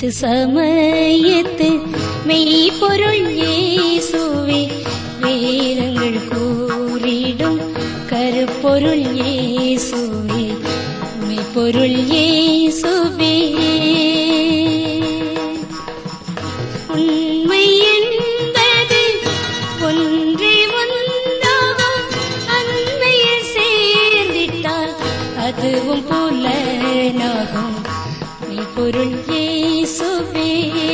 சமயத்து மெய்ப்பொருள் இயேசுவே, வேதங்கள் கூறிடும் கருப்பொருள் இயேசுவே, மெய்ப்பொருள் இயேசுவே. உண்மை என்பது ஒன்றே ஒன்றாகும், அன்மையில் சேர்ந்திட்டால் அதுவும் புலனாகும், மெய்ப்பொருள் இயேசுவே.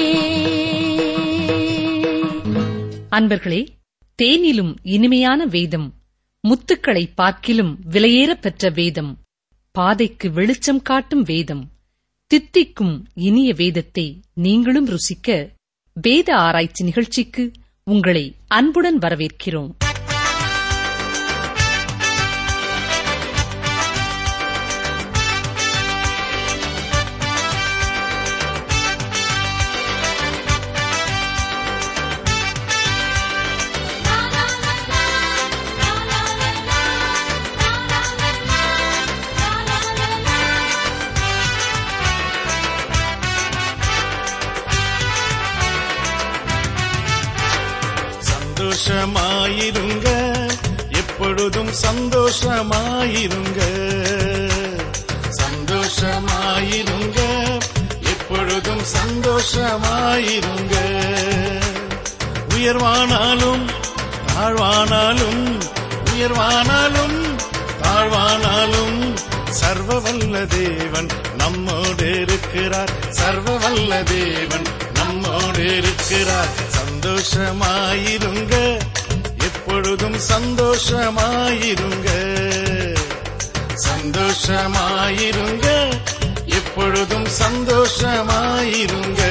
அன்பர்களே, தேனிலும் இனிமையான வேதம், முத்துக்களை பார்க்கிலும் விலையேறப் பெற்ற வேதம், பாதைக்கு வெளிச்சம் காட்டும் வேதம், தித்திக்கும் இனிய வேதத்தை நீங்களும் ருசிக்க வேத ஆராய்ச்சி நிகழ்ச்சிக்கு உங்களை அன்புடன் வரவேற்கிறோம். சந்தோஷமாயிருங்க, எப்பொழுதும் சந்தோஷமாயிருங்க. சந்தோஷமாயிருங்க, எப்பொழுதும் சந்தோஷமாயிருங்க. உயர்வானாலும் தாழ்வானாலும், உயர்வானாலும் தாழ்வானாலும், சர்வ வல்ல தேவன் நம்மோடு இருக்கிறார். சர்வ வல்ல தேவன் நம்மோடு இருக்கிறார். சந்தோஷமாயிருங்க, எப்பொழுதும் சந்தோஷமாயிருங்க. சந்தோஷமாயிருங்க, எப்பொழுதும் சந்தோஷமாயிருங்க.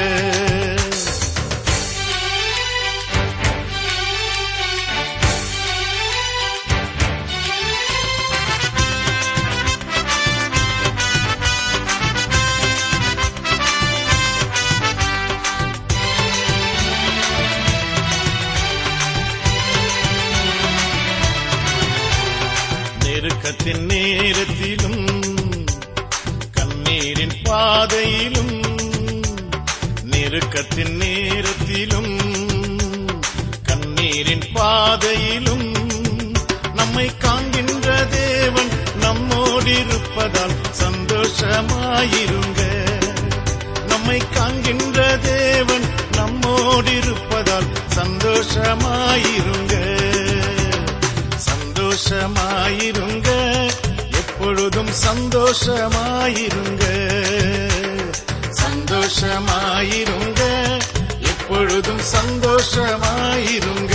நெருக்கத்தின் நேரத்திலும் கண்ணீரின் பாதையிலும், நெருக்கத்தின் நேரத்திலும் கண்ணீரின் பாதையிலும், நம்மை காண்கின்ற தேவன் நம்மோடிருப்பதால் சந்தோஷமாயிருங்க. நம்மை காண்கின்ற தேவன் நம்மோடிருப்பதால் சந்தோஷமாயிருங்க. சந்தோஷமாயிருங்க, எப்பொழுதும் சந்தோஷமாயிருங்க. சந்தோஷமாயிருங்க, எப்பொழுதும் சந்தோஷமாயிருங்க.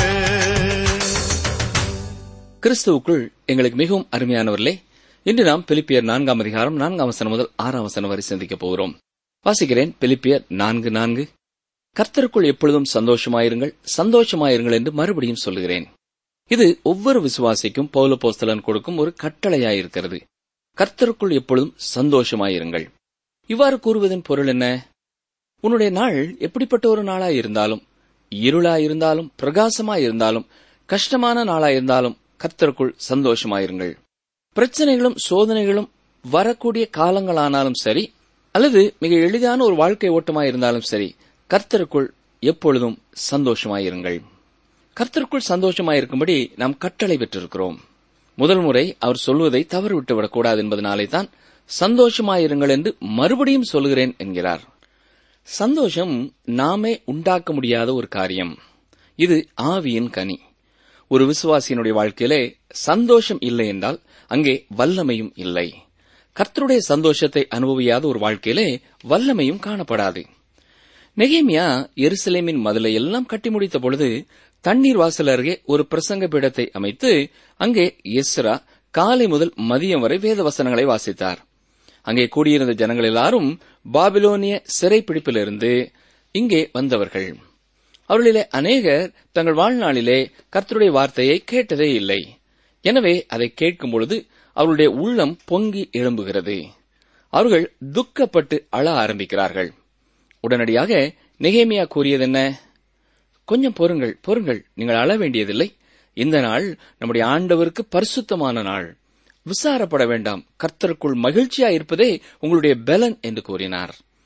கிறிஸ்துவுக்குள் எங்களுக்கு மிகவும் அருமையானவர்களே, இன்று நாம் பிலிப்பியர் 4 அதிகாரம் 4 முதல் 6 வரை சிந்திக்கப் போகிறோம். வாசிக்கிறேன். பிலிப்பியர் 4:4. கர்த்தருக்குள் எப்பொழுதும் சந்தோஷமாயிருங்கள், சந்தோஷமாயிருங்கள் என்று மறுபடியும் சொல்லுகிறேன். இது ஒவ்வொரு விசுவாசிக்கும் பவுலப்போஸ்தலன் கொடுக்கும் ஒரு கட்டளையாயிருக்கிறது. கர்த்தருக்குள் எப்பொழுதும் சந்தோஷமாயிருங்கள். இவ்வாறு கூறுவதன் பொருள் என்ன? உன்னுடைய நாள் எப்படிப்பட்ட ஒரு நாளாயிருந்தாலும், இருளாயிருந்தாலும், பிரகாசமாயிருந்தாலும், கஷ்டமான நாளாயிருந்தாலும் கர்த்தருக்குள் சந்தோஷமாயிருங்கள். பிரச்சனைகளும் சோதனைகளும் வரக்கூடிய காலங்களானாலும் சரி, அல்லது மிக எளிதான ஒரு வாழ்க்கை ஓட்டமாயிருந்தாலும் சரி, கர்த்தருக்குள் எப்பொழுதும் சந்தோஷமாயிருங்கள். கர்த்தருக்குள் சந்தோஷமாயிருக்கும்படி நாம் கட்டளை பெற்றிருக்கிறோம். முதல் முறை அவர் சொல்வதை தவறு விட்டுவிடக்கூடாது என்பதனாலே தான் சந்தோஷமாயிருங்கள் என்று மறுபடியும் சொல்கிறேன் என்கிறார். சந்தோஷம் நாமே உண்டாக்க முடியாத ஒரு காரியம். இது ஆவியின் கனி. ஒரு விசுவாசியினுடைய வாழ்க்கையிலே சந்தோஷம் இல்லை என்றால் அங்கே வல்லமையும் இல்லை. கர்த்தருடைய சந்தோஷத்தை அனுபவியாத ஒரு வாழ்க்கையிலே வல்லமையும் காணப்படாது. நெகேமியா எருசலேமின் மதிலை எல்லாம் கட்டி முடித்த பொழுது தண்ணீர் வாசல் அருகே ஒரு பிரசங்க பீடத்தை அமைத்து அங்கே எஸ்ரா காலை முதல் மதியம் வரை வேத வசனங்களை வாசித்தார். அங்கே கூடியிருந்த ஜனங்கள் எல்லாரும் பாபிலோனிய சிறைப்பிடிப்பிலிருந்து இங்கே வந்தவர்கள். அவர்களிலே அநேகர் தங்கள் வாழ்நாளிலே கர்த்தருடைய வார்த்தையை கேட்டதே இல்லை. எனவே அதை கேட்கும் பொழுது அவர்களுடைய உள்ளம் பொங்கி எழும்புகிறது. அவர்கள் துக்கப்பட்டு அழ ஆரம்பிக்கிறார்கள். உடனடியாக நெகேமியா கூறியதென்ன? கொஞ்சம் பொறுங்கள், பொறுங்கள், நீங்கள் அழ வேண்டியதில்லை. இந்த நாள் நம்முடைய ஆண்டவருக்கு பரிசுத்தமான நாள். விசாரப்பட வேண்டாம், கர்த்தருக்குள் மகிழ்ச்சியாயிருப்பதே உங்களுடைய பலன் என்று கூறினார்.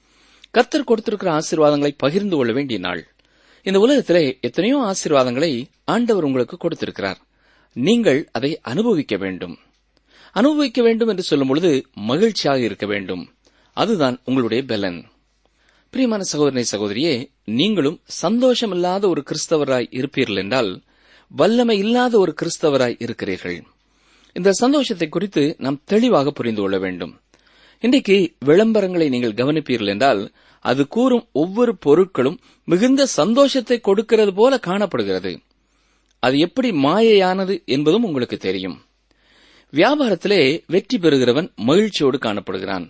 கர்த்தர் கொடுத்திருக்கிற ஆசீர்வாதங்களை பகிர்ந்து கொள்ள வேண்டிய நாள். இந்த உலகத்திலே எத்தனையோ ஆசீர்வாதங்களை ஆண்டவர் உங்களுக்கு கொடுத்திருக்கிறார். நீங்கள் அதை அனுபவிக்க வேண்டும். அனுபவிக்க வேண்டும் என்று சொல்லும் பொழுது மகிழ்ச்சியாக இருக்க வேண்டும். அதுதான் உங்களுடைய பலன். பிரியமான சகோதரனை, சகோதரியே, நீங்களும் சந்தோஷமில்லாத ஒரு கிறிஸ்தவராய் இருப்பீர்கள் என்றால் வல்லமை இல்லாத ஒரு கிறிஸ்தவராய் இருக்கிறீர்கள். இந்த சந்தோஷத்தை குறித்து நாம் தெளிவாக புரிந்து கொள்ள வேண்டும். இன்றைக்கு விளம்பரங்களை நீங்கள் கவனிப்பீர்கள் என்றால் அது கூறும் ஒவ்வொரு பொருட்களும் மிகுந்த சந்தோஷத்தை கொடுக்கிறது போல காணப்படுகிறது. அது எப்படி மாயையானது என்பதும் உங்களுக்கு தெரியும். வியாபாரத்திலே வெற்றி பெறுகிறவன் மகிழ்ச்சியோடு காணப்படுகிறான்.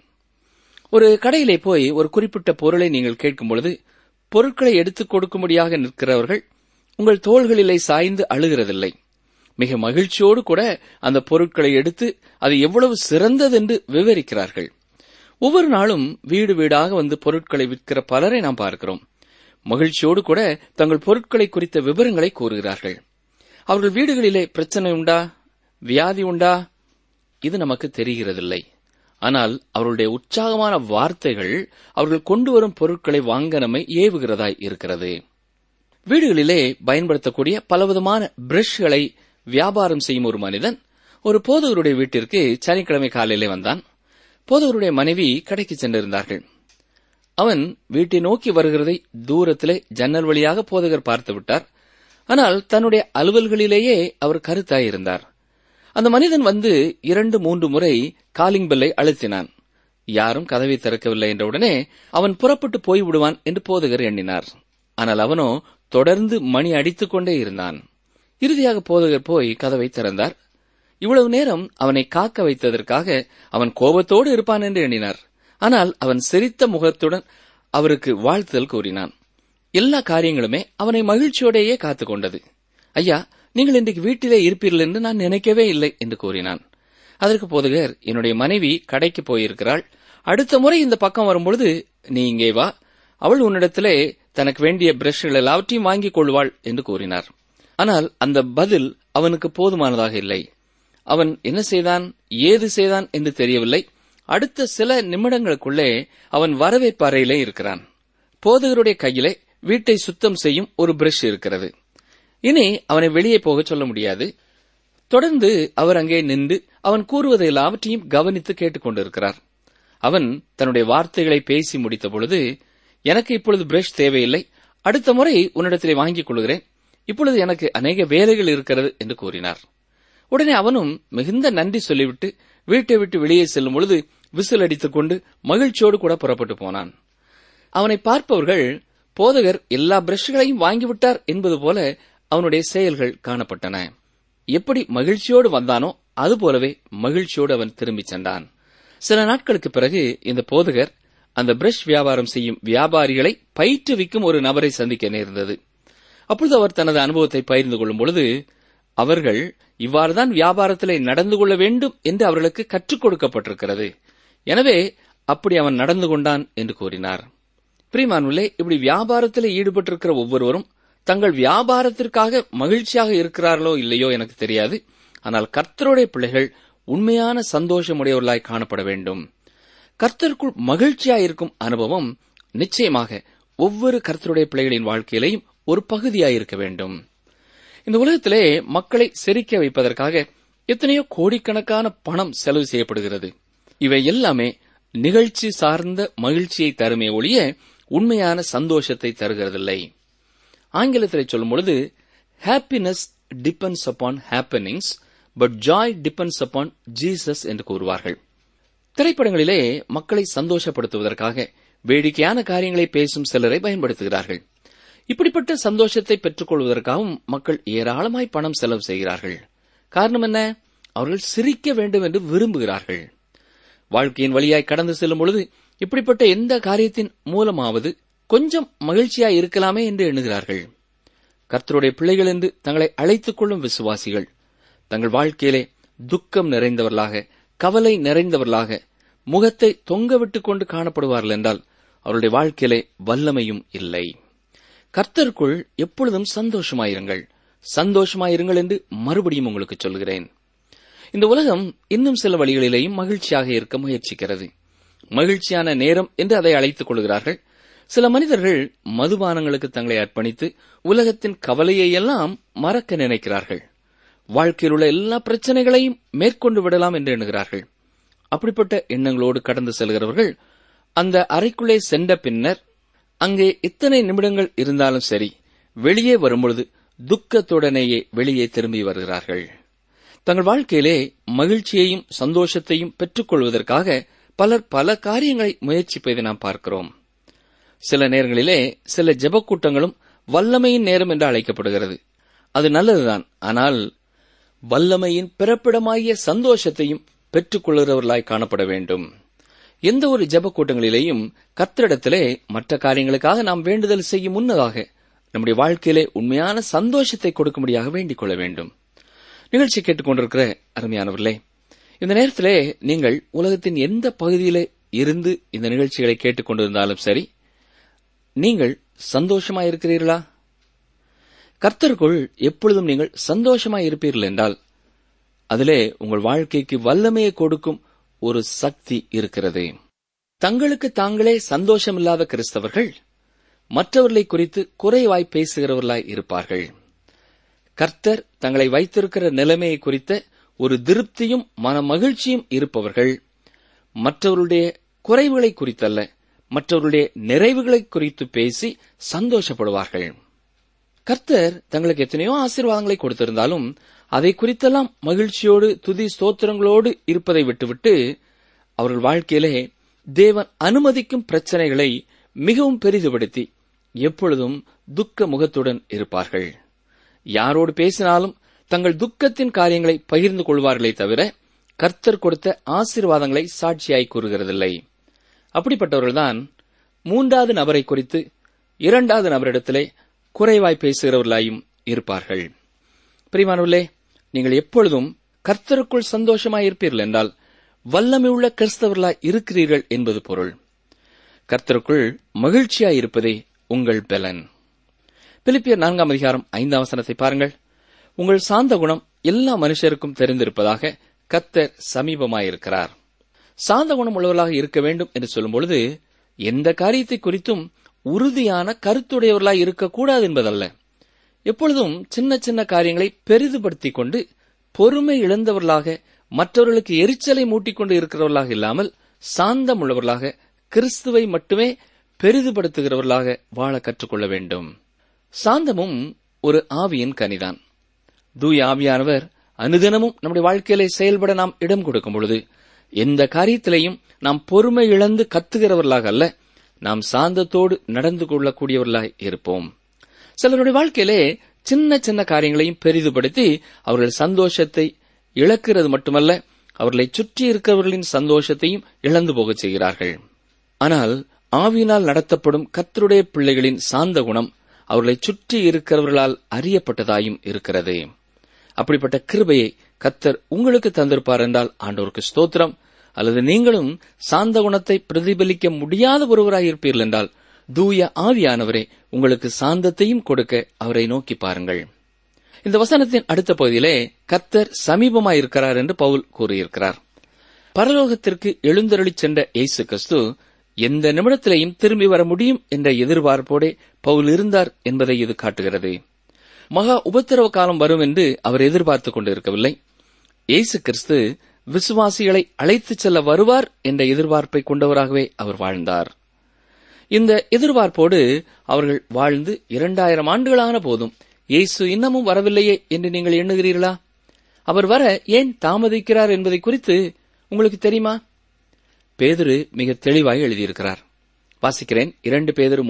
ஒரு கடையிலே போய் ஒரு குறிப்பிட்ட பொருளை நீங்கள் கேட்கும் பொழுது பொருட்களை எடுத்துக் கொடுக்கும்படியாக நிற்கிறவர்கள் உங்கள் தோள்களிலே சாய்ந்து அழுகிறதில்லை. மிக மகிழ்ச்சியோடு கூட அந்த பொருட்களை எடுத்து அது எவ்வளவு சிறந்ததென்று விவரிக்கிறார்கள். ஒவ்வொரு நாளும் வீடு வீடாக வந்து பொருட்களை விற்கிற பலரை நாம் பார்க்கிறோம். மகிழ்ச்சியோடு கூட தங்கள் பொருட்களை குறித்த விவரங்களை கூறுகிறார்கள். அவர்கள் வீடுகளிலே பிரச்சனை உண்டா, வியாதி உண்டா, இது நமக்கு தெரிகிறதில்லை. ஆனால் அவர்களுடைய உற்சாகமான வார்த்தைகள் அவர்கள் கொண்டு வரும் பொருட்களை வாங்க நம்மை ஏவுகிறதாய் இருக்கிறது. வீடுகளிலே பயன்படுத்தக்கூடிய பலவிதமான பிரஷ்களை வியாபாரம் செய்யும் ஒரு மனிதன் ஒரு போதகருடைய வீட்டிற்கு சனிக்கிழமை காலையிலே வந்தான். போதகருடைய மனைவி கடைக்கு சென்றிருந்தார்கள். அவன் வீட்டை நோக்கி வருகிறதை தூரத்திலே ஜன்னல் வழியாக போதகர் பார்த்து விட்டார். ஆனால் தன்னுடைய அலுவல்களிலேயே அவர் கருத்தாயிருந்தார். அந்த மனிதன் வந்து 2-3 முறை காலிங் பெல்லை அழுத்தினான். யாரும் கதவை திறக்கவில்லை என்றவுடனே அவன் புறப்பட்டு போய்விடுவான் என்று போதகர் எண்ணினார். ஆனால் அவனோ தொடர்ந்து மணி அடித்துக் கொண்டே இருந்தான். இறுதியாக போதகர் போய் கதவை திறந்தார். இவ்வளவு நேரம் அவனை காக்க வைத்ததற்காக அவன் கோபத்தோடு இருப்பான் என்று எண்ணினார். ஆனால் அவன் சிரித்த முகத்துடன் அவருக்கு வாழ்த்துதல் கூறினான். எல்லா காரியங்களுமே அவனை மகிழ்ச்சியோடையே காத்துக் கொண்டது. ஐயா, நீங்கள் இன்றைக்கு வீட்டிலே இருப்பீர்கள் என்று நான் நினைக்கவே இல்லை என்று கூறினான். அதற்கு போதகர், என்னுடைய மனைவி கடைக்கு போயிருக்கிறாள். அடுத்த முறை இந்த பக்கம் வரும்பொழுது நீ இங்கே வா, அவள் உன்னிடத்திலே தனக்கு வேண்டிய பிரஷ்கள் எல்லாவற்றையும் வாங்கிக் கொள்வாள் என்று கூறினார். ஆனால் அந்த பதில் அவனுக்கு போதுமானதாக இல்லை. அவன் என்ன செய்தான், ஏது செய்தான் என்று தெரியவில்லை. அடுத்த சில நிமிடங்களுக்குள்ளே அவன் வரவேற்பு அறையிலே இருக்கிறான். போதகருடைய கையிலே வீட்டை சுத்தம் செய்யும் ஒரு பிரஷ் இருக்கிறது. இனி அவனை வெளியே போக சொல்ல முடியாது. தொடர்ந்து அவர் அங்கே நின்று அவன் கூறுவதை எல்லாவற்றையும் கவனித்து கேட்டுக் கொண்டிருக்கிறார். அவன் தன்னுடைய வார்த்தைகளை பேசி முடித்த பொழுது, எனக்கு இப்பொழுது பிரஷ் தேவையில்லை, அடுத்த முறை உன்னிடத்திலே வாங்கிக் கொள்கிறேன், இப்பொழுது எனக்கு அநேக வேலைகள் இருக்கிறது என்று கூறினார். உடனே அவனும் மிகுந்த நன்றி சொல்லிவிட்டு வீட்டை விட்டு வெளியே செல்லும் பொழுது விசில் அடித்துக் கொண்டு மகிழ்ச்சியோடு கூட புறப்பட்டு போனான். அவனை பார்ப்பவர்கள் போதகர் எல்லா பிரஷ்களையும் வாங்கிவிட்டார் என்பது போல அவனுடைய செயல்கள் காணப்பட்டன. எப்படி மகிழ்ச்சியோடு வந்தானோ அதுபோலவே மகிழ்ச்சியோடு அவன் திரும்பிச் சென்றான். சில நாட்களுக்கு பிறகு இந்த போதகர் அந்த பிரஷ் வியாபாரம் செய்யும் வியாபாரிகளை பயிற்றுவிக்கும் ஒரு நபரை சந்திக்க நேர்ந்தது. அப்பொழுது அவர் தனது அனுபவத்தை பகிர்ந்து கொள்ளும் பொழுது, அவர்கள் இவ்வாறுதான் வியாபாரத்திலே நடந்து கொள்ள வேண்டும் என்று அவர்களுக்கு கற்றுக் கொடுக்கப்பட்டிருக்கிறது, எனவே அப்படி அவன் நடந்து கொண்டான் என்று கூறினார். பிரியமானவர்களே, இப்படி வியாபாரத்திலே ஈடுபட்டிருக்கிற ஒவ்வொருவரும் தங்கள் வியாபாரத்திற்காக மகிழ்ச்சியாக இருக்கிறார்களோ இல்லையோ எனக்கு தெரியாது. ஆனால் கர்த்தருடைய பிள்ளைகள் உண்மையான சந்தோஷமுடையவர்களாய் காணப்பட வேண்டும். கர்த்தருக்குள் மகிழ்ச்சியாயிருக்கும் அனுபவம் நிச்சயமாக ஒவ்வொரு கர்த்தருடைய பிள்ளைகளின் வாழ்க்கையிலையும் ஒரு பகுதியாயிருக்க வேண்டும். இந்த உலகத்திலே மக்களை சிரிக்க வைப்பதற்காக எத்தனையோ கோடிக்கணக்கான பணம் செலவு செய்யப்படுகிறது. இவை எல்லாமே நிகழ்ச்சி சார்ந்த மகிழ்ச்சியை தருமே ஒழிய உண்மையான சந்தோஷத்தை தருகிறதில்லை. ஆங்கிலத்திலே சொல்லும் பொழுது, happiness depends upon happenings but joy depends upon Jesus என்று கூறுவார்கள். திரைப்படங்களிலே மக்களை சந்தோஷப்படுத்துவதற்காக வேடிக்கையான காரியங்களை பேசும் சிலரை பயன்படுத்துகிறார்கள். இப்படிப்பட்ட சந்தோஷத்தை பெற்றுக் கொள்வதற்காகவும் மக்கள் ஏராளமாய் பணம் செலவு செய்கிறார்கள். காரணம் என்ன? அவர்கள் சிரிக்க வேண்டும் என்று விரும்புகிறார்கள். வாழ்க்கையின் வழியாய் கடந்து செல்லும் பொழுது இப்படிப்பட்ட எந்த காரியத்தின் மூலமாவது கொஞ்சம் மகிழ்ச்சியாய் இருக்கலாமே என்று எண்ணுகிறார்கள். கர்த்தருடைய பிள்ளைகள் என்று தங்களை அழைத்துக் கொள்ளும் விசுவாசிகள் தங்கள் வாழ்க்கையிலே துக்கம் நிறைந்தவர்களாக, கவலை நிறைந்தவர்களாக, முகத்தை தொங்கவிட்டுக் கொண்டு காணப்படுவார்கள் என்றால் அவருடைய வாழ்க்கையிலே வல்லமையும் இல்லை. கர்த்தருக்குள் எப்பொழுதும் சந்தோஷமாயிருங்கள், சந்தோஷமாயிருங்கள் என்று மறுபடியும் உங்களுக்கு சொல்கிறேன். இந்த உலகம் இன்னும் சில வழிகளிலேயும் மகிழ்ச்சியாக இருக்க முயற்சிக்கிறது. மகிழ்ச்சியான நேரம் என்று அதை அழைத்துக் கொள்கிறார்கள். சில மனிதர்கள் மதுபானங்களுக்கு தங்களை அர்ப்பணித்து உலகத்தின் கவலையெல்லாம் மறக்க நினைக்கிறார்கள். வாழ்க்கையில் உள்ள எல்லா பிரச்சனைகளையும் மேற்கொண்டு விடலாம் என்று எண்ணுகிறார்கள். அப்படிப்பட்ட எண்ணங்களோடு கடந்து செல்கிறவர்கள் அந்த அறைக்குள்ளே சென்ற பின்னர் அங்கே எத்தனை நிமிடங்கள் இருந்தாலும் சரி, வெளியே வரும்பொழுது துக்கத்துடனேயே வெளியே திரும்பி வருகிறார்கள். தங்கள் வாழ்க்கையிலே மகிழ்ச்சியையும் சந்தோஷத்தையும் பெற்றுக் கொள்வதற்காக பலர் பல காரியங்களை முயற்சிப்பதை நாம் பார்க்கிறோம். சில நேரங்களிலே சில ஜெபக் கூட்டங்களும் வல்லமையின் நேரம் என்று அழைக்கப்படுகிறது. அது நல்லதுதான். ஆனால் வல்லமையின் பிறப்பிடமாகிய சந்தோஷத்தையும் பெற்றுக் கொள்கிறவர்களாய் காணப்பட வேண்டும். எந்த ஒரு ஜெபக் கூட்டங்களிலேயும் கர்த்தரிடத்திலே மற்ற காரியங்களுக்காக நாம் வேண்டுதல் செய்யும் முன்னதாக நம்முடைய வாழ்க்கையிலே உண்மையான சந்தோஷத்தை கொடுக்கும்படியாக வேண்டிக் கொள்ள வேண்டும். நிகழ்ச்சி கேட்டுக்கொண்டிருக்கிற அருமையானவர்களே, இந்த நேரத்திலே நீங்கள் உலகத்தின் எந்த பகுதியிலே இருந்து இந்த நிகழ்ச்சிகளை கேட்டுக்கொண்டிருந்தாலும் சரி, நீங்கள் சந்தோஷமாயிருக்கிறீர்களா? கர்த்தருக்குள் எப்பொழுதும் நீங்கள் சந்தோஷமாயிருப்பீர்கள் என்றால் அதிலே உங்கள் வாழ்க்கைக்கு வல்லமையை கொடுக்கும் ஒரு சக்தி இருக்கிறது. தங்களுக்கு தாங்களே சந்தோஷமில்லாத கிறிஸ்தவர்கள் மற்றவர்களை குறித்து குறைவாய் பேசுகிறவர்களாய் இருப்பார்கள். கர்த்தர் தங்களை வைத்திருக்கிற நிலைமையை குறித்த ஒரு திருப்தியும் மன மகிழ்ச்சியும் இருப்பவர்கள் மற்றவருடைய குறைவுகளை குறித்தல்ல, மற்றவருடைய நிறைவுகளை குறித்து பேசி சந்தோஷப்படுவார்கள். கர்த்தர் தங்களுக்கு எத்தனையோ ஆசீர்வாதங்களை கொடுத்திருந்தாலும் அதை குறித்தெல்லாம் மகிழ்ச்சியோடு துதி ஸ்தோத்திரங்களோடு இருப்பதை விட்டுவிட்டு அவர்கள் வாழ்க்கையிலே தேவன் அனுமதிக்கும் பிரச்சனைகளை மிகவும் பெரிதுபடுத்தி எப்பொழுதும் துக்க முகத்துடன் இருப்பார்கள். யாரோடு பேசினாலும் தங்கள் துக்கத்தின் காரியங்களை பகிர்ந்து கொள்வார்களே தவிர கர்த்தர் கொடுத்த ஆசீர்வாதங்களை சாட்சியாய் கூறுகிறதில்லை. அப்படிப்பட்டவர்கள்தான் மூன்றாவது நபரை குறித்து இரண்டாவது நபரிடத்திலே குறைவாய் பேசுகிறவர்களாயும் இருப்பார்கள். பிரியமானவர்களே, நீங்கள் எப்பொழுதும் கர்த்தருக்குள் சந்தோஷமாயிருப்பீர்கள் என்றால் வல்லமையுள்ள கிறிஸ்தவர்களாய் இருக்கிறீர்கள் என்பது பொருள். கர்த்தருக்குள் மகிழ்ச்சியாயிருப்பதே உங்கள் பலன். பிலிப்பியர் 4:5 பாருங்கள். உங்கள் சாந்த குணம் எல்லா மனுஷருக்கும் தெரிந்திருப்பதாக கர்த்தர் சமீபமாயிருக்கிறார். சாந்த குணம் உள்ளவர்களாக இருக்க வேண்டும் என்று சொல்லும்பொழுது எந்த காரியத்தை குறித்தும் உறுதியான கருத்துடையவர்களாய் இருக்கக்கூடாது என்பதல்ல. எப்பொழுதும் சின்ன சின்ன காரியங்களை பெரிதுபடுத்திக் கொண்டு பொறுமை இழந்தவர்களாக மற்றவர்களுக்கு எரிச்சலை மூட்டிக்கொண்டு இருக்கிறவர்களாக இல்லாமல் சாந்தம் உள்ளவர்களாக கிறிஸ்துவை மட்டுமே பெரிதுபடுத்துகிறவர்களாக வாழ கற்றுக்கொள்ள வேண்டும். சாந்தமும் ஒரு ஆவியின் கனிதான். தூய ஆவியானவர் அனுதினமும் நம்முடைய வாழ்க்கையிலே செயல்பட நாம் இடம் கொடுக்கும் பொழுது எந்த காரியத்திலையும் நாம் பொறுமை இழந்து கத்துகிறவர்களாக அல்ல, நாம் சாந்தத்தோடு நடந்து கொள்ளக்கூடியவர்களாய் இருப்போம். சிலருடைய வாழ்க்கையிலே சின்ன சின்ன காரியங்களையும் பெரிதுபடுத்தி அவர்கள் சந்தோஷத்தை இழக்கிறது மட்டுமல்ல, அவர்களை சுற்றி இருக்கிறவர்களின் சந்தோஷத்தையும் இழந்து போகச் செய்கிறார்கள். ஆனால் ஆவியினால் நடத்தப்படும் கர்த்தருடைய பிள்ளைகளின் சாந்த குணம் அவர்களை சுற்றி இருக்கிறவர்களால் அறியப்பட்டதாயும் இருக்கிறது. அப்படிப்பட்ட கிருபையை கர்த்தர் உங்களுக்கு தந்திருப்பார் என்றால் ஆண்டவருக்கு ஸ்தோத்திரம். அல்லது நீங்களும் சாந்த குணத்தை பிரதிபலிக்க முடியாத ஒருவராயிருப்பீர்கள் என்றால் தூய ஆவியானவரே உங்களுக்கு சாந்தத்தையும் கொடுக்க அவரை நோக்கி பாருங்கள். இந்த வசனத்தின் அடுத்த பகுதியிலே கர்த்தர் சமீபமாயிருக்கிறார் என்று பவுல் கூறியிருக்கிறார். பரலோகத்திற்கு எழுந்தருளிச் சென்ற இயேசு கிறிஸ்து எந்த நிமிடத்திலேயும் திரும்பி வர முடியும் என்ற எதிர்பார்ப்போடே பவுல் இருந்தார் என்பதை இது காட்டுகிறது. மகா உபத்திரவ காலம் வரும் என்று அவர் எதிர்பார்த்துக் கொண்டிருக்கவில்லை. இயேசு கிறிஸ்து விசுவாசிகளை அழைத்துச் செல்ல வருவார் என்ற எதிர்பார்ப்பை கொண்டவராகவே அவர் வாழ்ந்தார். இந்த எதிர்பார்ப்போடு அவர்கள் வாழ்ந்து 2000 ஆண்டுகளான போதும் இயேசு இன்னமும் வரவில்லையே என்று நீங்கள் எண்ணுகிறீர்களா? அவர் வர ஏன் தாமதிக்கிறார் என்பதை குறித்து உங்களுக்கு தெரியுமா? பேதுரு மிக தெளிவாக எழுதியிருக்கிறார். வாசிக்கிறேன். 2 பேதுரு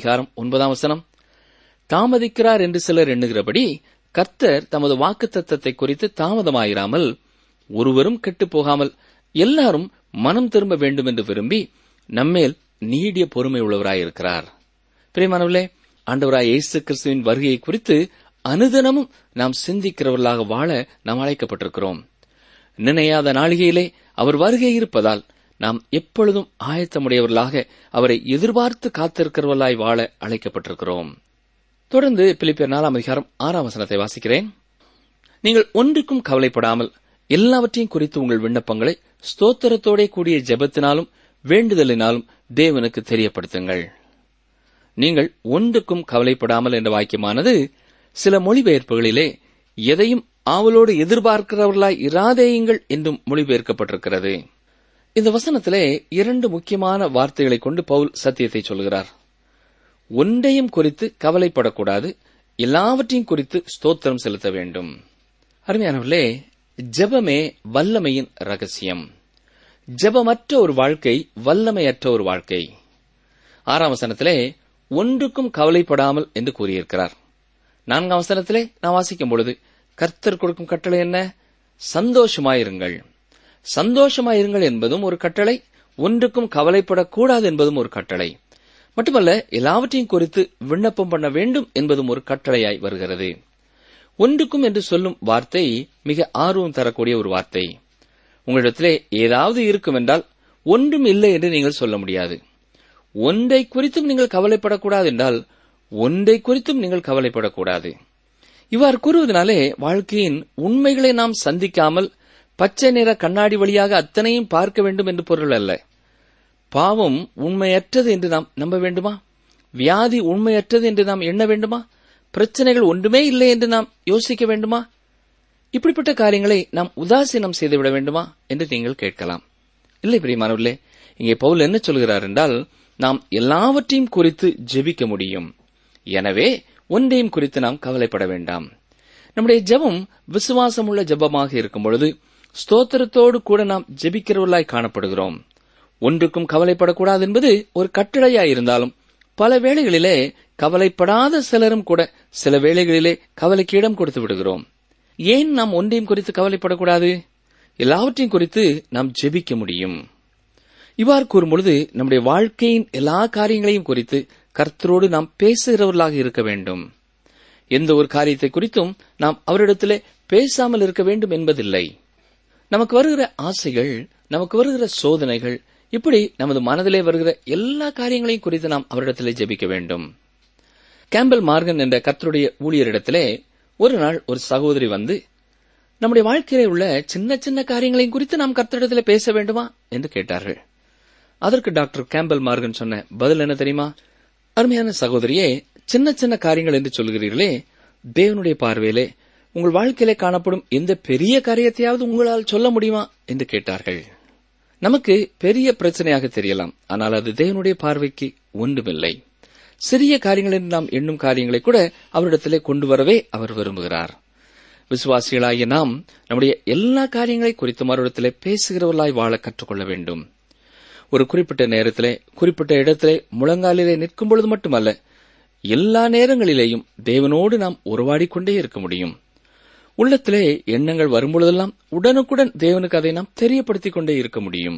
3:9 தாமதிக்கிறார் என்று சிலர் எண்ணுகிறபடி கர்த்தர் தமது வாக்குத்தத்தத்தை குறித்து தாமதமாயிராமல் ஒருவரும் கெட்டுப் போகாமல் எல்லாரும் மனம் திரும்ப வேண்டும் என்று விரும்பி நம்மேல் நீடிய பொறுமை உள்ளவராயிருக்கிறார். பிரியமானவர்களே, ஆண்டவராய் இயேசு கிறிஸ்துவின் வருகையை குறித்து அனுதினமும் நாம் சிந்திக்கிறவர்களாக வாழ நாம் அழைக்கப்பட்டிருக்கிறோம். நினையாத நாளிகையிலே அவர் வருகை இருப்பதால் நாம் எப்பொழுதும் ஆயத்தமுடையவர்களாக அவரை எதிர்பார்த்து காத்திருக்கிறவர்களாய் வாழ அழைக்கப்பட்டிருக்கிறோம். தொடர்ந்து பிலிப்பியர் 4:6 வாசிக்கிறேன். நீங்கள் ஒன்றுக்கும் கவலைப்படாமல் எல்லாவற்றையும் குறித்து உங்கள் விண்ணப்பங்களை ஸ்தோத்திரத்தோட கூடிய ஜெபத்தினாலும் வேண்டுதலினாலும் தேவனுக்கு தெரியப்படுத்துங்கள். நீங்கள் ஒன்றுக்கும் கவலைப்படாமல் என்ற வாக்கியமானது சில மொழிபெயர்ப்புகளிலே எதையும் ஆவலோடு எதிர்பார்க்கிறவர்களாய் இராதேயுங்கள் என்றும் மொழிபெயர்க்கப்பட்டிருக்கிறது. இந்த வசனத்திலே 2 முக்கியமான வார்த்தைகளை கொண்டு பவுல் சத்தியத்தை சொல்கிறார். ஒன்றையும் குறித்து கவலைப்படக்கூடாது, எல்லாவற்றையும் குறித்து ஸ்தோத்திரம் செலுத்த வேண்டும். அருமையானவர்களே, ஜெபமே வல்லமையின் ரகசியம். ஜெபமற்ற ஒரு வாழ்க்கை வல்லமையற்ற ஒரு வாழ்க்கை. 6ஆம் வசனத்திலே ஒன்றுக்கும் கவலைப்படாமல் என்று கூறியிருக்கிறார். 4ஆம் வசனத்திலே நான் வாசிக்கும் பொழுது கர்த்தர் கொடுக்கும் கட்டளை என்ன? சந்தோஷமாயிருங்கள். சந்தோஷமாயிருங்கள் என்பதும் ஒரு கட்டளை, ஒன்றுக்கும் கவலைப்படக்கூடாது என்பதும் ஒரு கட்டளை. மட்டுமல்ல, எல்லாவற்றையும் குறித்து விண்ணப்பம் பண்ண வேண்டும் என்பதும் ஒரு கட்டளையாய் வருகிறது. ஒன்றுக்கும் என்று சொல்லும் வார்த்தை மிக ஆர்வம் தரக்கூடிய ஒரு வார்த்தை. உங்களிடத்திலே ஏதாவது இருக்கும் என்றால் ஒன்றும் இல்லை என்று நீங்கள் சொல்ல முடியாது. ஒன்றை குறித்தும் நீங்கள் கவலைப்படக்கூடாது என்றால் ஒன்றை குறித்தும் நீங்கள் கவலைப்படக்கூடாது. இவ்வாறு கூறுவதனாலே வாழ்க்கையின் உண்மைகளை நாம் சந்திக்காமல் பச்சை நிற கண்ணாடி வழியாக அத்தனையும் பார்க்க வேண்டும் என்று பொருள் அல்ல. பாவம் உண்மையற்றது என்று நாம் நம்ப வேண்டுமா? வியாதி உண்மையற்றது என்று நாம் எண்ண வேண்டுமா? பிரச்சனைகள் ஒன்றுமே இல்லை என்று நாம் யோசிக்க வேண்டுமா? இப்படிப்பட்ட காரியங்களை நாம் உதாசீனம் செய்துவிட வேண்டுமா என்று நீங்கள் கேட்கலாம். இல்லை பிரியமானவர்களே, இங்கே பவுல் என்ன சொல்கிறார் என்றால், நாம் எல்லாவற்றையும் குறித்து ஜெபிக்க முடியும். எனவே ஒன்றையும் குறித்து நாம் கவலைப்பட வேண்டாம். நம்முடைய ஜெபம் விசுவாசமுள்ள ஜெபமாக இருக்கும் பொழுது ஸ்தோத்திரத்தோடு கூட நாம் ஜெபிக்கிறவர்களாய் காணப்படுகிறோம். ஒன்றுக்கும் கவலைப்படக்கூடாது என்பது ஒரு கட்டளையாயிருந்தாலும் பல வேளைகளிலே கவலைப்படாத சிலரும் கூட சில வேளைகளிலே கவலைக்கு இடம் கொடுத்து விடுகிறோம். ஏன் நாம் ஒன்றையும் குறித்து கவலைப்படக்கூடாது? எல்லாவற்றையும் குறித்து நாம் ஜெபிக்க முடியும். இவ்வாறு கூறும்பொழுது நம்முடைய வாழ்க்கையின் எல்லா காரியங்களையும் குறித்து கர்த்தரோடு நாம் பேசுகிறவர்களாக இருக்க வேண்டும். எந்த ஒரு காரியத்தை குறித்தும் நாம் அவரிடத்திலே பேசாமல் இருக்க வேண்டும் என்பதில்லை. நமக்கு வருகிற ஆசைகள், நமக்கு வருகிற சோதனைகள், இப்படி நமது மனதிலே வருகிற எல்லா காரியங்களையும் குறித்து நாம் அவரிடத்திலே ஜெபிக்க வேண்டும். கேம்பல் மார்கன் என்ற கர்த்தருடைய ஊழியரிடத்திலே ஒரு நாள் ஒரு சகோதரி வந்து, நம்முடைய வாழ்க்கையிலே உள்ள சின்ன சின்ன காரியங்களையும் குறித்து நாம் கர்த்தரிடத்திலே பேச வேண்டுமா என்று கேட்டார்கள். அதற்கு டாக்டர் கேம்பல் மார்கன் சொன்ன பதில் என்ன தெரியுமா? அருமையான சகோதரியே, சின்ன சின்ன காரியங்கள் என்று சொல்கிறீர்களே, தேவனுடைய பார்வையிலே உங்கள் வாழ்க்கையிலே காணப்படும் எந்த பெரிய காரியத்தையாவது உங்களால் சொல்ல முடியுமா என்று கேட்டார்கள். நமக்கு பெரிய பிரச்சனையாக தெரியலாம், ஆனால் அது தேவனுடைய பார்வைக்கு ஒன்றுமில்லை. சிறிய காரியங்கள் என்று நாம் எண்ணும் காரியங்களை கூட அவரிடத்திலே கொண்டு வரவே அவர் விரும்புகிறார். விசுவாசிகளாகிய நாம் நம்முடைய எல்லா காரியங்களை குறித்தும் அவரிடத்திலே பேசுகிறவர்களாய் வாழ கற்றுக்கொள்ள வேண்டும். ஒரு குறிப்பிட்ட நேரத்திலே குறிப்பிட்ட இடத்திலே முழங்காலிலே நிற்கும் பொழுது மட்டுமல்ல, எல்லா நேரங்களிலேயும் தேவனோடு நாம் உறவாடிக்கொண்டே இருக்க முடியும். உள்ளத்திலே எண்ணங்கள் வரும்பொழுதெல்லாம் உடனுக்குடன் தேவனுக்கு அதை நாம் தெரியப்படுத்திக் கொண்டே இருக்க முடியும்.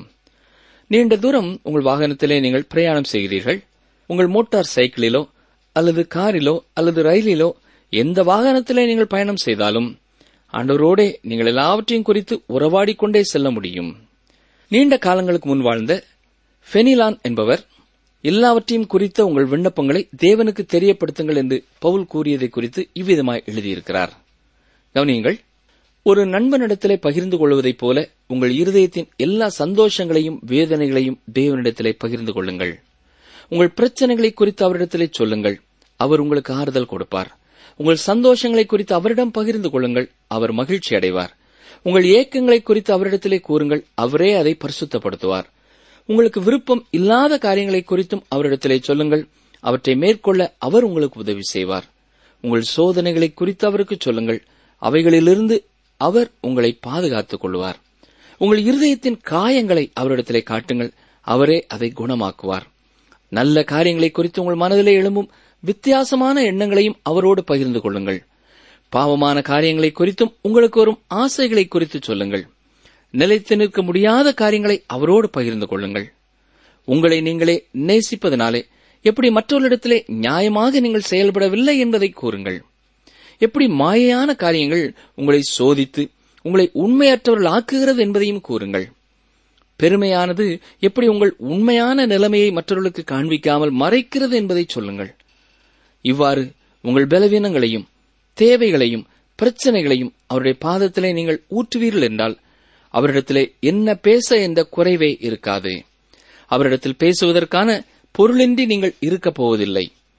நீண்ட தூரம் உங்கள் வாகனத்திலே நீங்கள் பிரயாணம் செய்கிறீர்கள். உங்கள் மோட்டார் சைக்கிளிலோ அல்லது காரிலோ அல்லது ரயிலிலோ எந்த வாகனத்திலே நீங்கள் பயணம் செய்தாலும் ஆண்டவரோடே நீங்கள் எல்லாவற்றையும் குறித்து உறவாடிக்கொண்டே செல்ல முடியும். நீண்ட காலங்களுக்கு முன் வாழ்ந்த ஃபெனிலான் என்பவர், எல்லாவற்றையும் குறித்த உங்கள் விண்ணப்பங்களை தேவனுக்கு தெரியப்படுத்துங்கள் என்று பவுல் கூறியதை குறித்து இவ்விதமாய் எழுதியிருக்கிறார். கவனியுங்கள், ஒரு நண்பனிடத்திலே பகிர்ந்து கொள்வதைப் போல உங்கள் இருதயத்தின் எல்லா சந்தோஷங்களையும் வேதனைகளையும் தேவனிடத்திலே பகிர்ந்து கொள்ளுங்கள். உங்கள் பிரச்சனைகளை குறித்து அவரிடத்திலே சொல்லுங்கள், அவர் உங்களுக்கு ஆறுதல் கொடுப்பார். உங்கள் சந்தோஷங்களை குறித்து அவரிடம் பகிர்ந்து கொள்ளுங்கள், அவர் மகிழ்ச்சி அடைவார். உங்கள் ஏக்கங்களை குறித்து அவரிடத்திலே கூறுங்கள், அவரே அதை பரிசுத்தப்படுத்துவார். உங்களுக்கு விருப்பம் இல்லாத காரியங்களை குறித்தும் அவரிடத்திலே சொல்லுங்கள், அவற்றை மேற்கொள்ள அவர் உங்களுக்கு உதவி செய்வார். உங்கள் சோதனைகளை குறித்து அவருக்கு சொல்லுங்கள், அவைகளிலிருந்து அவர் உங்களை பாதுகாத்துக் கொள்வார். உங்கள் இருதயத்தின் காயங்களை அவரிடத்திலே காட்டுங்கள், அவரே அதை குணமாக்குவார். நல்ல காரியங்களை குறித்து உங்கள் மனதிலே எழும்பும் வித்தியாசமான எண்ணங்களையும் அவரோடு பகிர்ந்து கொள்ளுங்கள். பாவமான காரியங்களை குறித்தும் உங்களுக்கு வரும் ஆசைகளை குறித்து சொல்லுங்கள். நிலைத்து நிற்க முடியாத காரியங்களை அவரோடு பகிர்ந்து கொள்ளுங்கள். உங்களை நீங்களே நேசிப்பதனாலே எப்படி மற்றவர்களிடத்திலே நியாயமாக நீங்கள் செயல்படவில்லை என்பதை கூறுங்கள். எப்படி மாயையான காரியங்கள் உங்களை சோதித்து உங்களை உண்மையற்றவர்கள் ஆக்குகிறது என்பதையும் கூறுங்கள். பெருமையானது எப்படி உங்கள் உண்மையான நிலைமையை மற்றவர்களுக்கு காண்பிக்காமல் மறைக்கிறது என்பதை சொல்லுங்கள். இவ்வாறு உங்கள் பலவீனங்களையும் தேவைகளையும் பிரச்சனைகளையும் அவருடைய பாதத்திலே நீங்கள் ஊற்றுவீர்கள் என்றால் அவரிடத்திலே என்ன பேச எந்த குறைவே இருக்காது. அவரிடத்தில் பேசுவதற்கான பொருளின்றி நீங்கள் இருக்கப் போவதில்லை.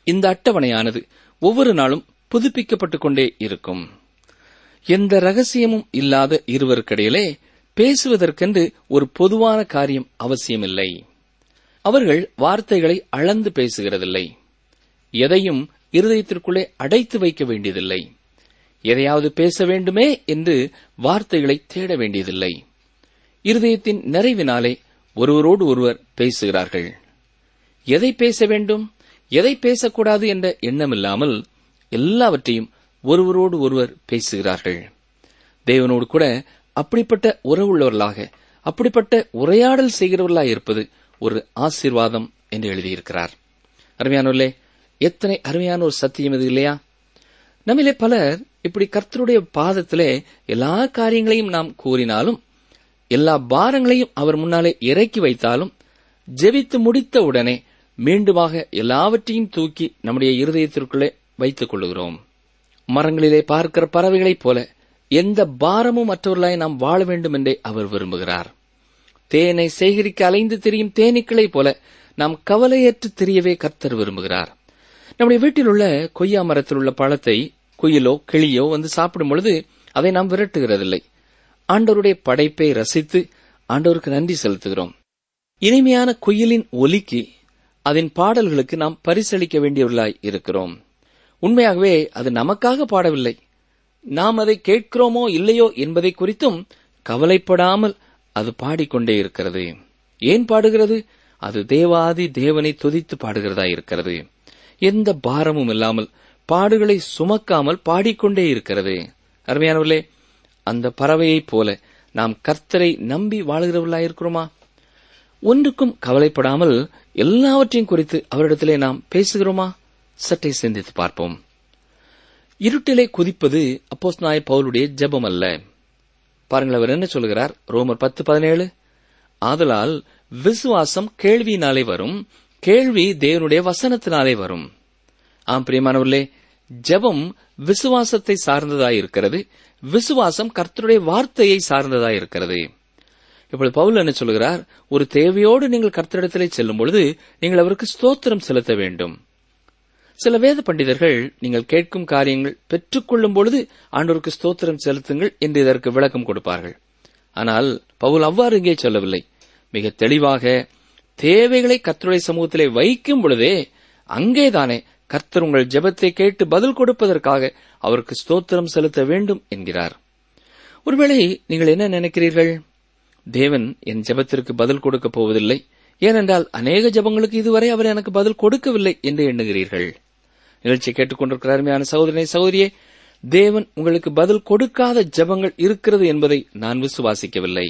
இந்த அட்டவணையானது ஒவ்வொரு நாளும் புதுப்பிக்கப்பட்டுக் கொண்டே இருக்கும். எந்த ரகசியமும் இல்லாத இருவருக்கிடையிலே பேசுவதற்கென்று ஒரு பொதுவான காரியம் அவசியமில்லை. அவர்கள் வார்த்தைகளை அளந்து பேசுகிறதில்லை. எதையும் இருதயத்திற்குள்ளே அடைத்து வைக்க வேண்டியதில்லை. எதையாவது பேச வேண்டுமே என்று வார்த்தைகளை தேட வேண்டியதில்லை. இருதயத்தின் நிறைவினாலே ஒருவரோடு ஒருவர் பேசுகிறார்கள். எதை பேச வேண்டும், எதை பேசக்கூடாது என்ற எண்ணமில்லாமல் எல்லாவற்றையும் ஒருவரோடு ஒருவர் பேசுகிறார்கள். தேவனோடு கூட அப்படிப்பட்ட உறவுள்ளவர்களாக, அப்படிப்பட்ட உரையாடல் செய்கிறவர்களாக இருப்பது ஒரு ஆசீர்வாதம் என்று எழுதியிருக்கிறார். அருமையானவர்களே, எத்தனை அருமையான ஒரு சத்தியம் இது இல்லையா? நம்மிலே பலர் இப்படி கர்த்தருடைய பாதத்திலே எல்லா காரியங்களையும் நாம் கூறினாலும், எல்லா பாரங்களையும் அவர் முன்னாலே இறக்கி வைத்தாலும், ஜெபித்து முடித்த உடனே மீண்டுமாக எல்லாவற்றையும் தூக்கி நம்முடைய இருதயத்திற்குள்ளே வைத்துக் கொள்கிறோம். மரங்களிலே பார்க்கிற பறவைகளைப் போல எந்த பாரமும் மற்றவர்களாய் நாம் வாழ வேண்டும் என்றே அவர் விரும்புகிறார். தேனை சேகரிக்க அலைந்து திரியும் தேனீக்களைப் போல நாம் கவலையற்று திரியவே கர்த்தர் விரும்புகிறார். நம்முடைய வீட்டில் உள்ள கொய்யா மரத்தில் உள்ள பழத்தை குயிலோ கிளியோ வந்து சாப்பிடும் பொழுது அதை நாம் விரட்டுகிறதில்லை. ஆண்டவருடைய படைப்பை ரசித்து ஆண்டவருக்கு நன்றி செலுத்துகிறோம். இனிமையான குயிலின் ஒலிக்கு, அதன் பாடல்களுக்கு நாம் பரிசளிக்க வேண்டியவர்களாய் இருக்கிறோம். உண்மையாகவே அது நமக்காக பாடவில்லை. நாம் அதை கேட்கிறோமோ இல்லையோ என்பதை குறித்தும் கவலைப்படாமல் அது பாடிக்கொண்டே இருக்கிறது. ஏன் பாடுகிறது? அது தேவாதி தேவனை துதித்து பாடுகிறதா இருக்கிறது. எந்த பாரமும் இல்லாமல் பாடுகளை சுமக்காமல் பாடிக்கொண்டே இருக்கிறது. அருமையானவர்களே, அந்த பறவையைப் போல நாம் கர்த்தரை நம்பி வாழ்கிறவர்களாயிருக்கிறோமா? ஒன்றுக்கும் கவலைப்படாமல் எல்லாவற்றையும் குறித்து அவரிடத்திலே நாம் பேசுகிறோமா? சற்றே சிந்தித்து பார்ப்போம். இருட்டிலே குதிப்பது அப்போஸ்தலனாகிய பவுலுடைய ஜெபம் அல்ல. பாருங்கள், அவர் என்ன சொல்கிறார்? ரோமர் 10:17, ஆதலால் விசுவாசம் கேள்வியினாலே வரும், கேள்வி தேவனுடைய வசனத்தினாலே வரும். ஆம் பிரியமானவர்களே, ஜெபம் விசுவாசத்தை சார்ந்ததாயிருக்கிறது. விசுவாசம் கர்த்தருடைய வார்த்தையை சார்ந்ததாயிருக்கிறது. இப்பொழுது பவுல் என்ன சொல்கிறார்? ஒரு தேவையோடு நீங்கள் கர்த்தரிடத்திலே செல்லும் பொழுது நீங்கள் அவருக்கு ஸ்தோத்திரம் செலுத்த வேண்டும். சில வேத பண்டிதர்கள் நீங்கள் கேட்கும் காரியங்கள் பெற்றுக்கொள்ளும் பொழுது ஆண்டவருக்கு ஸ்தோத்திரம் செலுத்துங்கள் என்று இதற்கு விளக்கம் கொடுப்பார்கள். ஆனால் பவுல் அவ்வாறு இங்கே சொல்லவில்லை. மிக தெளிவாக தேவைகளை கர்த்தருடைய சமூகத்திலே வைக்கும் பொழுதே அங்கேதானே கர்த்தர் உங்கள் ஜெபத்தை கேட்டு பதில் கொடுப்பதற்காக அவருக்கு ஸ்தோத்திரம் செலுத்த வேண்டும் என்கிறார். ஒருவேளை நீங்கள் என்ன நினைக்கிறீர்கள்? தேவன் என் ஜெபத்திற்கு பதில் கொடுக்கப் போவதில்லை, ஏனென்றால் அநேக ஜெபங்களுக்கு இதுவரை அவர் எனக்கு பதில் கொடுக்கவில்லை என்று எண்ணுகிறீர்கள். நிகழ்ச்சியை கேட்டுக்கொண்டிருக்கிற அருமையான சகோதரனை சகோதரியே, தேவன் உங்களுக்கு பதில் கொடுக்காத ஜெபங்கள் இருக்கிறது என்பதை நான் விசுவாசிக்கவில்லை.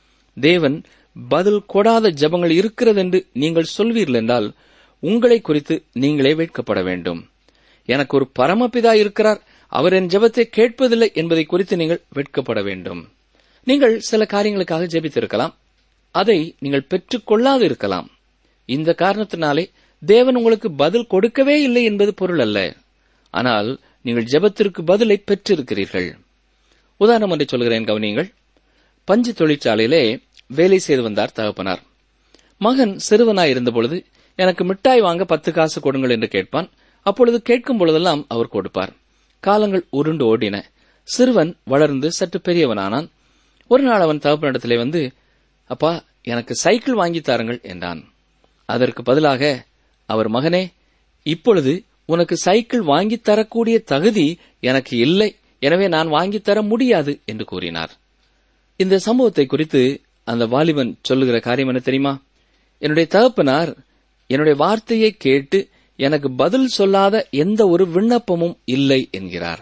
தேவன் பதில் கொடாத ஜெபங்கள் இருக்கிறது என்று நீங்கள் சொல்வீர்கள் என்றால் உங்களை குறித்து நீங்களே வெட்கப்பட வேண்டும். எனக்கு ஒரு பரமபிதா இருக்கிறார், அவர் என் ஜெபத்தை கேட்பதில்லை என்பதை குறித்து நீங்கள் வெட்கப்பட வேண்டும். நீங்கள் சில காரியங்களுக்காக ஜெபித்திருக்கலாம், அதை நீங்கள் பெற்றுக்கொள்ளாது இருக்கலாம். இந்த காரணத்தினாலே தேவன் உங்களுக்கு பதில் கொடுக்கவே இல்லை என்பது பொருள் அல்ல. ஆனால் நீங்கள் ஜெபத்திற்கு பதிலை பெற்றிருக்கிறீர்கள். உதாரணம் ஒன்றை சொல்கிறேன், கவனியுங்கள். பஞ்சு தொழிற்சாலையிலே வேலை செய்து வந்தார் தகப்பனார். மகன் சிறுவனாய் இருந்தபொழுது எனக்கு மிட்டாய் வாங்க 10 காசு கொடுங்கள் என்று கேட்பான். அப்பொழுது கேட்கும் பொழுதெல்லாம் அவர் கொடுப்பார். காலங்கள் உருண்டு ஓடின. சிறுவன் வளர்ந்து சற்று பெரியவனானான். ஒரு நாள் அவன் தகப்பனிடத்திலே வந்து, அப்பா, எனக்கு சைக்கிள் வாங்கி தாருங்கள் என்றான். அதற்கு பதிலாக அவர், மகனே, இப்பொழுது உனக்கு சைக்கிள் வாங்கித் தரக்கூடிய தகுதி எனக்கு இல்லை, எனவே நான் வாங்கித் தர முடியாது என்று கூறினார். இந்த சம்பவத்தை குறித்து அந்த வாலிபன் சொல்லுகிற காரியம் என்ன தெரியுமா? என்னுடைய தகப்பனார் என்னுடைய வார்த்தையை கேட்டு எனக்கு பதில் சொல்லாத எந்த ஒரு விண்ணப்பமும் இல்லை என்கிறார்.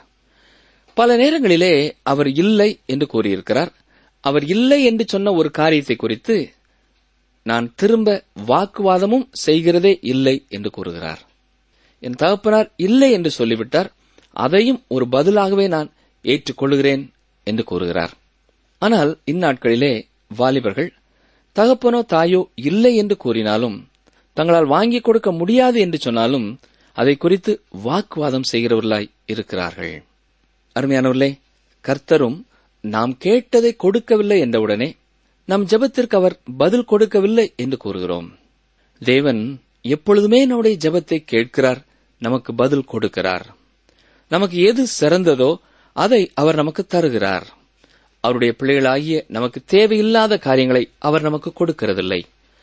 பல நேரங்களிலே அவர் இல்லை என்று கூறியிருக்கிறார். அவர் இல்லை என்று சொன்ன ஒரு காரியத்தை குறித்து நான் திரும்ப வாக்குவாதமும் செய்கிறதே இல்லை என்று கூறுகிறார். என் தகப்பனார் இல்லை என்று சொல்லிவிட்டார், அதையும் ஒரு பதிலாகவே நான் ஏற்றுக்கொள்கிறேன் என்று கூறுகிறார். ஆனால் இந்நாட்களிலே வாலிபர்கள் தகப்பனோ தாயோ இல்லை என்று கூறினாலும், தங்களால் வாங்கிக் கொடுக்க முடியாது என்று சொன்னாலும் அதை குறித்து வாக்குவாதம் செய்கிறவர்களாய் இருக்கிறார்கள். அருமையானவர்களே, கர்த்தரும் நாம் கேட்டதை கொடுக்கவில்லை என்றவுடனே நம் ஜெபத்திற்கு அவர் பதில் கொடுக்கவில்லை என்று கூறுகிறோம். தேவன் எப்பொழுதுமே நம்முடைய ஜெபத்தை கேட்கிறார், நமக்கு பதில் கொடுக்கிறார். நமக்கு எது சிறந்ததோ அதை அவர் நமக்கு தருகிறார். அவருடைய பிள்ளைகளாகிய நமக்கு தேவையில்லாத காரியங்களை அவர் நமக்கு கொடுக்கிறதில்லை.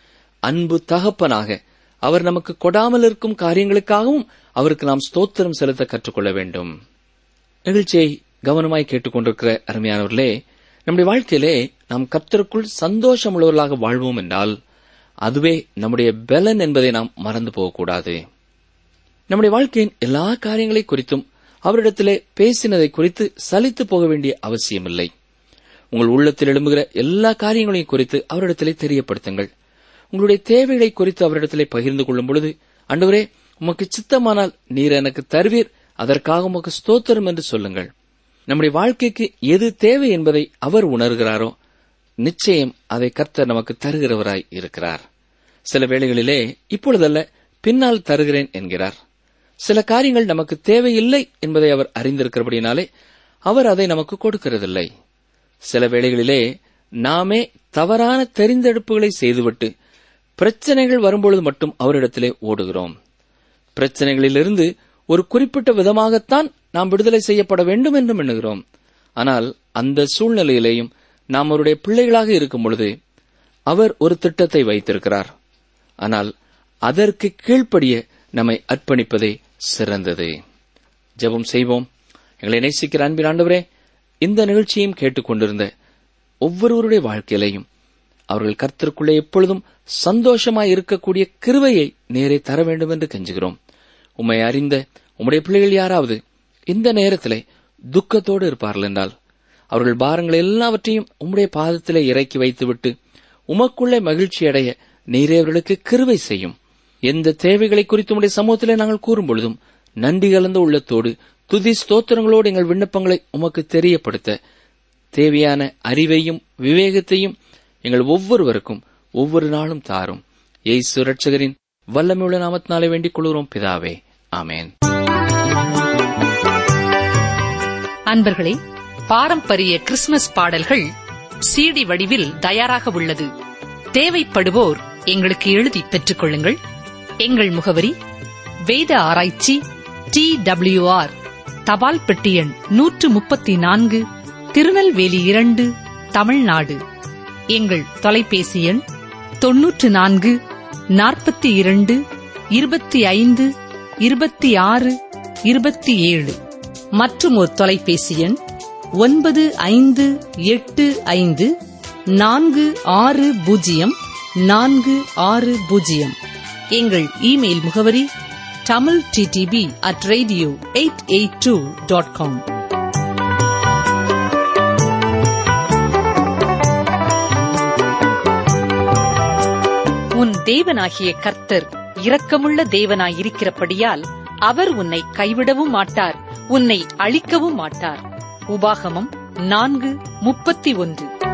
அன்பு தகப்பனாக அவர் நமக்கு கொடாமல் இருக்கும் காரியங்களுக்காகவும் அவருக்கு நாம் ஸ்தோத்திரம் செலுத்த கற்றுக்கொள்ள வேண்டும். நிகழ்ச்சியை கவனமாய் கேட்டுக்கொண்டிருக்கிற அருமையானவர்களே, நம்முடைய வாழ்க்கையிலே நாம் கர்த்தருக்குள் சந்தோஷம் உள்ளவர்களாக வாழ்வோம் என்றால் அதுவே நம்முடைய பலன் என்பதை நாம் மறந்து போகக்கூடாது. நம்முடைய வாழ்க்கையின் எல்லா காரியங்களை குறித்தும் அவரிடத்திலே பேசினதை குறித்து சலித்து போக வேண்டிய அவசியமில்லை. உங்கள் உள்ளத்தில் எழும்புகிற எல்லா காரியங்களையும் குறித்து அவரிடத்திலே தெரியப்படுத்துங்கள். உங்களுடைய தேவைகளை குறித்து அவரிடத்திலே பகிர்ந்து கொள்ளும் பொழுது, ஆண்டவரே, உமக்கு சித்தமானால் நீர் எனக்கு தருவீர், அதற்காக உமக்கு ஸ்தோத்திரம் என்று சொல்லுங்கள். நம்முடைய வாழ்க்கைக்கு எது தேவை என்பதை அவர் உணர்கிறாரோ நிச்சயம் அதை கர்த்தர் நமக்கு தருகிறவராய் இருக்கிறார். சில வேளைகளிலே இப்பொழுதல்ல, பின்னால் தருகிறேன் என்கிறார். சில காரியங்கள் நமக்கு தேவையில்லை என்பதை அவர் அறிந்திருக்கிறபடினாலே அவர் அதை நமக்கு கொடுக்கிறதில்லை. சில வேளைகளிலே நாமே தவறான தெரிந்தெடுப்புகளை செய்துவிட்டு பிரச்சனைகள் வரும்பொழுது மட்டும் அவரிடத்திலே ஓடுகிறோம். பிரச்சனைகளிலிருந்து ஒரு குறிப்பிட்ட விதமாகத்தான் நாம் விடுதலை செய்யப்பட வேண்டும் என்றும் எண்ணுகிறோம். ஆனால் அந்த சூழ்நிலையிலேயும் நாம் அவருடைய பிள்ளைகளாக இருக்கும் பொழுது அவர் ஒரு திட்டத்தை வைத்திருக்கிறார். ஆனால் அதற்கு கீழ்ப்படிய நம்மை அர்ப்பணிப்பதே சிறந்தது. ஜெபம் செய்வோம். எங்களை நேசிக்கிற அன்பின் ஆண்டவரே, இந்த நிகழ்ச்சியையும் கேட்டுக்கொண்டிருந்த ஒவ்வொருவருடைய வாழ்க்கையிலையும் அவர்கள் கர்த்தருக்குள்ளே எப்பொழுதும் சந்தோஷமாய் இருக்கக்கூடிய கிருபையை நேரே தர வேண்டும் என்று கெஞ்சுகிறோம். உம்மை அறிந்த உம்முடைய பிள்ளைகள் யாராவது இந்த நேரத்திலே துக்கத்தோடு இருப்பார்கள் என்றால் அவர்கள் பாரங்களை எல்லாவற்றையும் உம்முடைய பாதத்திலே இறக்கி வைத்துவிட்டு உமக்குள்ளே மகிழ்ச்சி அடைய நீரே அவர்களுக்கு கிருபை செய்யும். எந்த தேவைகளை குறித்து உம்முடைய சமூகத்திலே நாங்கள் கூறும் பொழுதும் நன்றி கலந்த உள்ளத்தோடு துதி ஸ்தோத்திரங்களோடு எங்கள் விண்ணப்பங்களை உமக்கு தெரியப்படுத்த தேவையான அறிவையும் விவேகத்தையும் எங்கள் ஒவ்வொருவருக்கும் ஒவ்வொரு நாளும் தாரும். இயேசு இரட்சகரின் வல்லமையுள்ள நாமத்தினாலே வேண்டிக் கொள்கிறோம் பிதாவே, ஆமென். அன்பர்களே, பாரம்பரிய கிறிஸ்துமஸ் பாடல்கள் CD வடிவில் தயாராக உள்ளது. தேவைப்படுவோர் எங்களுக்கு எழுதி பெற்றுக் கொள்ளுங்கள். எங்கள் முகவரி வேத ஆராய்ச்சி TWR, தபால் பெட்டி எண் 134, திருநெல்வேலி 2, தமிழ்நாடு. எங்கள் தொலைபேசி எண் 94 42 25 26 27. மற்றும் ஒரு தொலைபேசி எண் 9585 460 460. எங்கள் இமெயில் முகவரி tamilttb@radio882.com. உன் தேவனாகிய கர்த்தர் இரக்கமுள்ள தேவனாயிருக்கிறபடியால் அவர் உன்னை கைவிடவும் மாட்டார், உன்னை அழிக்கவும் மாட்டார். உபாகமம் 4:31.